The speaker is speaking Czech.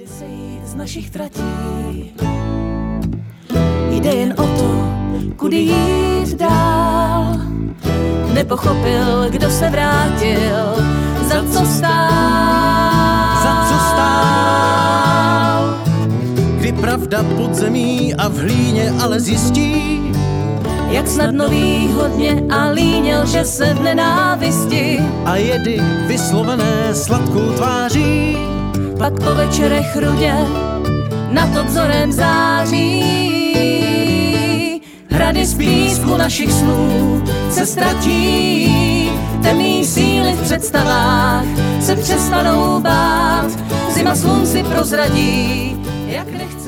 Nejde sejít z našich tratí, jde jen o to, kudy jít dál. Nepochopil, kdo se vrátil, za co stál. Kdy pravda pod zemí a v hlíně ale zjistí, jak snadno výhodně a líně lže se v nenávisti. A jedy vyslovené sladkou tváří, Pak po večerech rudě nad obzorem září. Hrady z písku našich snů se ztratí, temný síly v představách se přestanou bát. Zima slunci prozradí, jak nechce